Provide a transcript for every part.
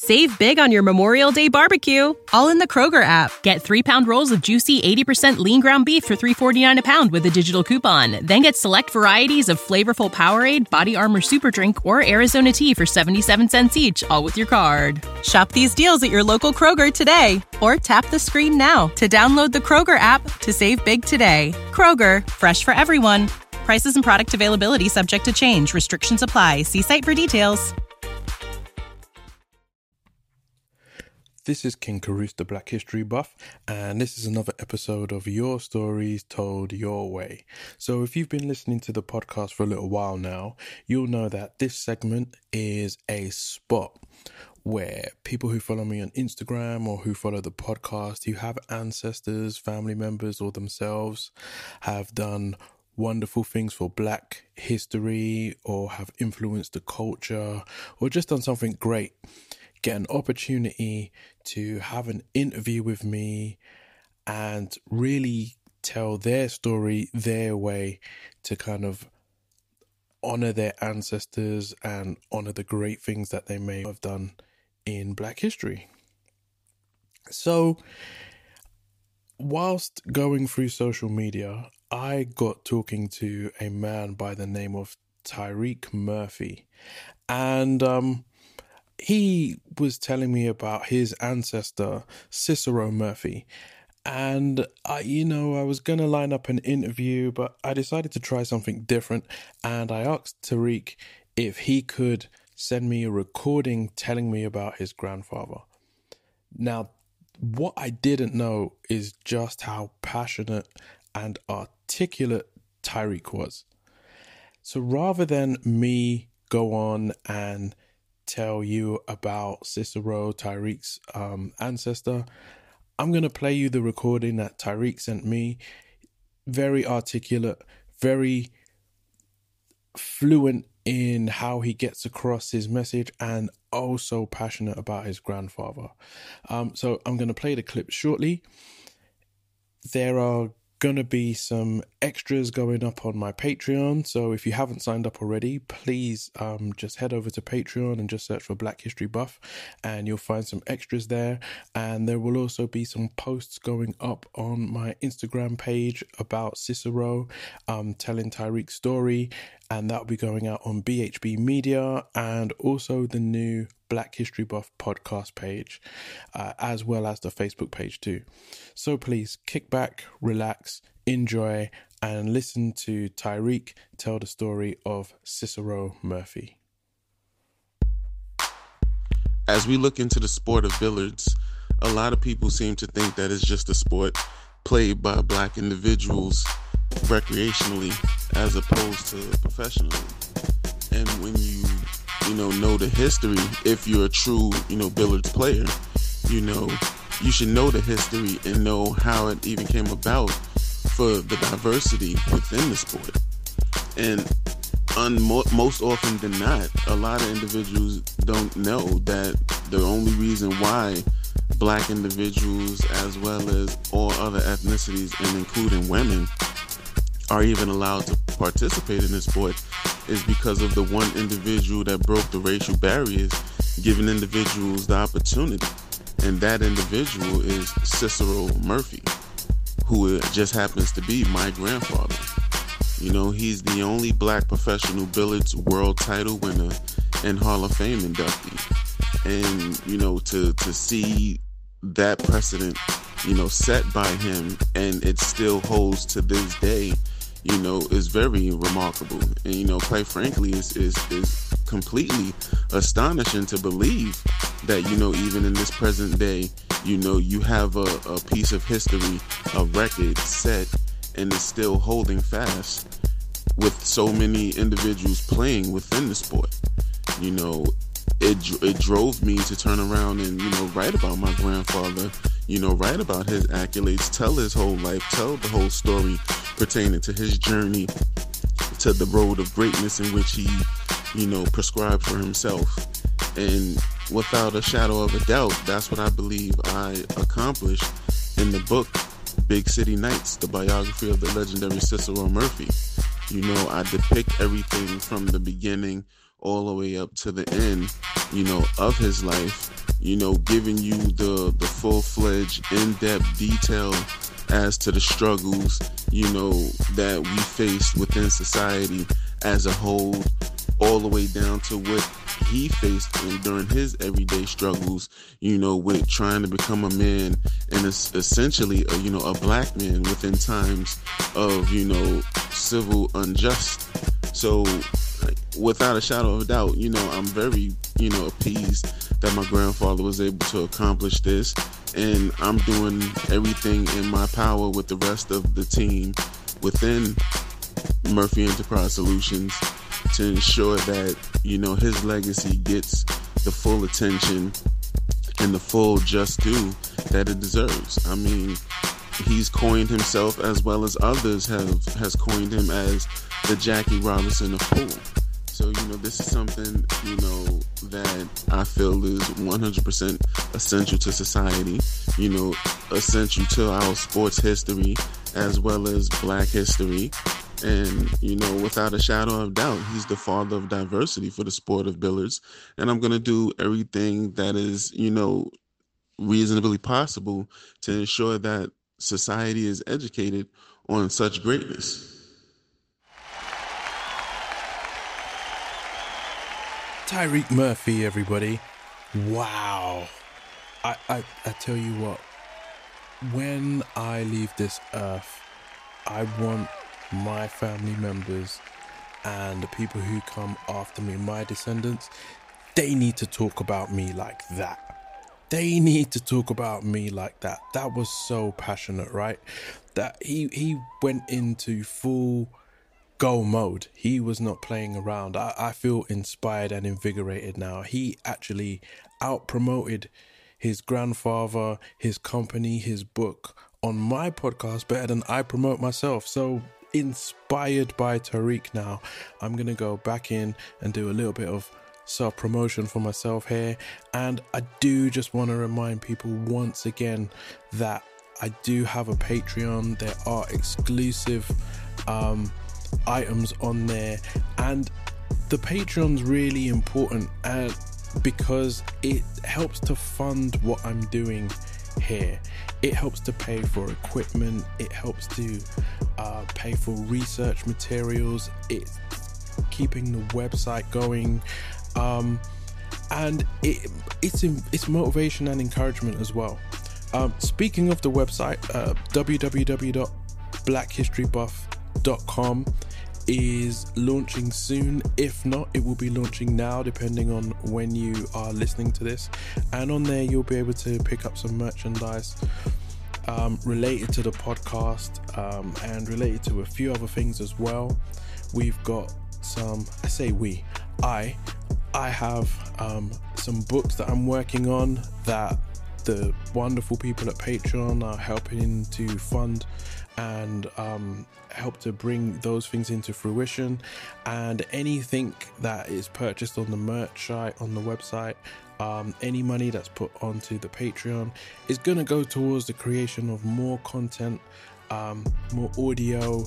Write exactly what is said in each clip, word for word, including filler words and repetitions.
Save big on your Memorial Day barbecue, all in the Kroger app. Get three-pound rolls of juicy eighty percent lean ground beef for three dollars and forty-nine cents a pound with a digital coupon. Then get select varieties of flavorful Powerade, Body Armor Super Drink, or Arizona tea for seventy-seven cents each, all with your card. Shop these deals at your local Kroger today, or tap the screen now to download the Kroger app to save big today. Kroger, fresh for everyone. Prices and product availability subject to change. Restrictions apply. See site for details. This is King Carouse, the Black History Buff, and this is another episode of Your Stories Told Your Way. So if you've been listening to the podcast for a little while now, you'll know that this segment is a spot where people who follow me on Instagram or who follow the podcast, who have ancestors, family members, or themselves have done wonderful things for Black history or have influenced the culture or just done something great, get an opportunity to have an interview with me and really tell their story their way to kind of honor their ancestors and honor the great things that they may have done in Black history. So whilst going through social media, I got talking to a man by the name of Tyreek Murphy, and um he was telling me about his ancestor, Cicero Murphy. And, I, you know, I was going to line up an interview, but I decided to try something different. And I asked Tyreek if he could send me a recording telling me about his grandfather. Now, what I didn't know is just how passionate and articulate Tyreek was. So rather than me go on and tell you about Cicero, Tyreek's um, ancestor, I'm going to play you the recording that Tyreek sent me. Very articulate, very fluent in how he gets across his message, and also passionate about his grandfather. Um, so I'm going to play the clip shortly. There are going to be some extras going up on my Patreon, so if you haven't signed up already, please um just head over to Patreon and just search for Black History Buff and you'll find some extras there. And there will also be some posts going up on my Instagram page about Cicero, um telling Tyreek's story, and that'll be going out on B H B Media and also the new Black History Buff podcast page, uh, as well as the Facebook page too. So please kick back, relax, enjoy, and listen to Tyreek tell the story of Cicero Murphy. As we look into the sport of billiards, a lot of people seem to think that it's just a sport played by Black individuals recreationally as opposed to professionally. And when you you know, know the history, if you're a true, you know, billiards player, you know, you should know the history and know how it even came about for the diversity within the sport. And un- most often than not, a lot of individuals don't know that the only reason why Black individuals, as well as all other ethnicities and including women, are even allowed to participate in this sport is because of the one individual that broke the racial barriers, giving individuals the opportunity. And that individual is Cicero Murphy, who just happens to be my grandfather. You know, he's the only Black professional billiards world title winner and Hall of Fame inductee. And, you know, to, to see that precedent, you know, set by him, and it still holds to this day, you know, is very remarkable. And, you know, quite frankly, is is is completely astonishing to believe that, you know, even in this present day, you know, you have a, a piece of history, a record set, and it's still holding fast with so many individuals playing within the sport. You know, it it drove me to turn around and, you know, write about my grandfather, you know, write about his accolades, tell his whole life, tell the whole story pertaining to his journey to the road of greatness in which he, you know, prescribed for himself. And without a shadow of a doubt, that's what I believe I accomplished in the book Big City Nights, the biography of the legendary Cicero Murphy. You know, I depict everything from the beginning all the way up to the end, you know, of his life, you know, giving you the, the full-fledged, in-depth detail as to the struggles, you know, that we face within society as a whole, all the way down to what he faced during his everyday struggles, you know, with trying to become a man and essentially, a, you know, a black man within times of, you know, civil unjust. So without a shadow of a doubt, you know, I'm very, you know, appeased that my grandfather was able to accomplish this. And I'm doing everything in my power with the rest of the team within Murphy Enterprise Solutions to ensure that, you know, his legacy gets the full attention and the full just due that it deserves. I mean, he's coined himself, as well as others have has coined him, as the Jackie Robinson of pool. So, you know, this is something, you know, that I feel is one hundred percent essential to society, you know, essential to our sports history as well as black history. And, you know, without a shadow of doubt, he's the father of diversity for the sport of billiards. And I'm going to do everything that is, you know, reasonably possible to ensure that society is educated on such greatness. Tyreek Murphy, everybody. Wow. I, I, I tell you what, when I leave this earth, I want my family members and the people who come after me, my descendants, they need to talk about me like that. They need to talk about me like that. That was so passionate, right? That he, he went into full go mode. He was not playing around. I, I feel inspired and invigorated now. He actually out promoted his grandfather, his company, his book on my podcast better than I promote myself. So inspired by Tyreek now, I'm going to go back in and do a little bit of self-promotion for myself here. And I do just want to remind people once again that I do have a Patreon. There are exclusive um, items on there, and the Patreon's really important uh, because it helps to fund what I'm doing here. It helps to pay for equipment, it helps to uh, pay for research materials, it's keeping the website going, um, and it, it's it's motivation and encouragement as well. Um, speaking of the website, uh, w w w dot black history buff dot com is launching soon. If not, it will be launching now, depending on when you are listening to this. And on there, you'll be able to pick up some merchandise um, related to the podcast um, and related to a few other things as well. We've got some, I say we, I, I have um, some books that I'm working on that the wonderful people at Patreon are helping to fund and um, help to bring those things into fruition. And anything that is purchased on the merch site, on the website, um, any money that's put onto the Patreon is going to go towards the creation of more content, um, more audio,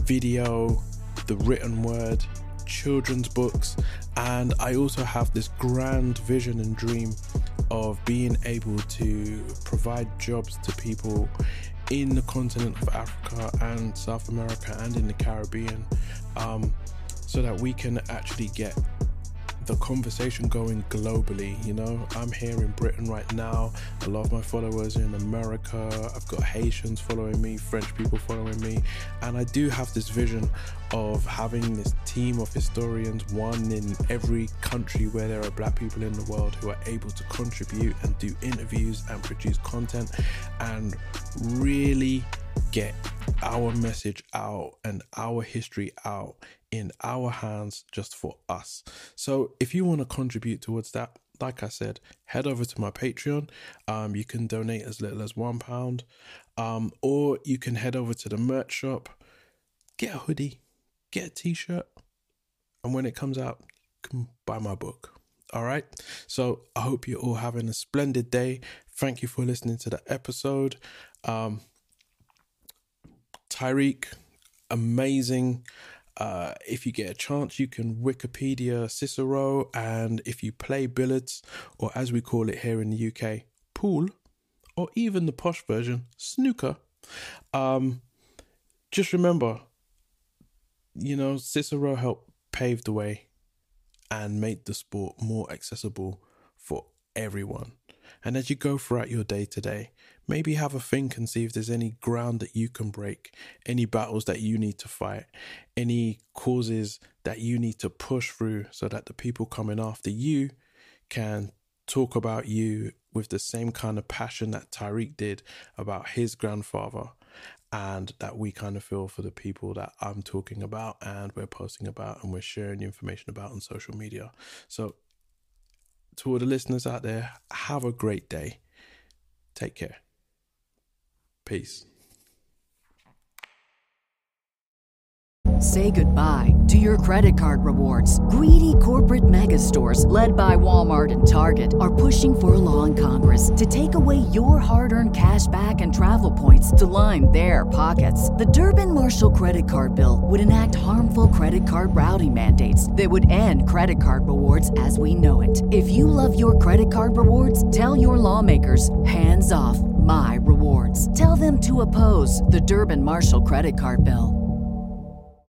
video, the written word, children's books. And I also have this grand vision and dream of being able to provide jobs to people in the continent of Africa and South America and in the Caribbean, um, so that we can actually get the conversation going globally. You know, I'm here in Britain right now. A lot of my followers are in America. I've got Haitians following me, French people following me, and I do have this vision of having this team of historians, one in every country where there are black people in the world, who are able to contribute and do interviews and produce content and really get our message out and our history out in our hands, just for us. So if you want to contribute towards that, like I said, head over to my Patreon. Um, you can donate as little as one pound, um, or you can head over to the merch shop, get a hoodie, get a t-shirt, and when it comes out, come buy my book. All right. So I hope you're all having a splendid day. Thank you for listening to the episode. Um, Tyreek, amazing. Uh, if you get a chance, you can Wikipedia Cicero, and if you play billiards, or as we call it here in the U K, pool, or even the posh version, snooker, um, just remember, you know, Cicero helped pave the way and made the sport more accessible for everyone. And as you go throughout your day to day, maybe have a think and see if there's any ground that you can break, any battles that you need to fight, any causes that you need to push through so that the people coming after you can talk about you with the same kind of passion that Tariq did about his grandfather, and that we kind of feel for the people that I'm talking about and we're posting about and we're sharing information about on social media. So to all the listeners out there, have a great day. Take care. Peace. Say goodbye to your credit card rewards. Greedy corporate mega stores, led by Walmart and Target, are pushing for a law in Congress to take away your hard-earned cash back and travel points to line their pockets. The Durbin-Marshall credit card bill would enact harmful credit card routing mandates that would end credit card rewards as we know it. If you love your credit card rewards, tell your lawmakers, hands off my rewards. Tell them to oppose the Durbin-Marshall credit card bill.